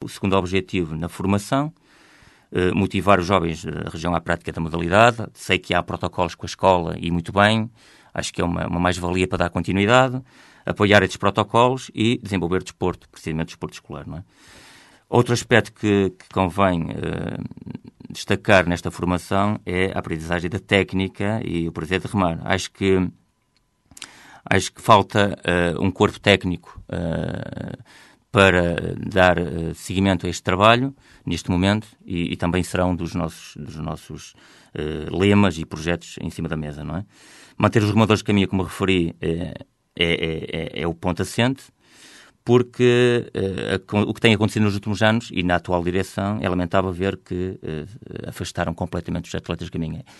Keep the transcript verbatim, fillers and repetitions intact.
segundo objetivo na formação, uh, motivar os jovens da região à prática da modalidade. Sei que há protocolos com a escola e muito bem, acho que é uma, uma mais-valia para dar continuidade, apoiar estes protocolos e desenvolver desporto, precisamente desporto escolar, não é? Outro aspecto que, que convém uh, destacar nesta formação é a aprendizagem da técnica e o prazer de remar. Acho que, acho que falta uh, um corpo técnico uh, para dar uh, seguimento a este trabalho, neste momento, e, e também será um dos nossos, dos nossos uh, lemas e projetos em cima da mesa, não é? Manter os remadores de caminho, como referi, é, é, é, é o ponto assente, porque uh, o que tem acontecido nos últimos anos e na atual direção é lamentável ver que uh, afastaram completamente os atletas de caminho.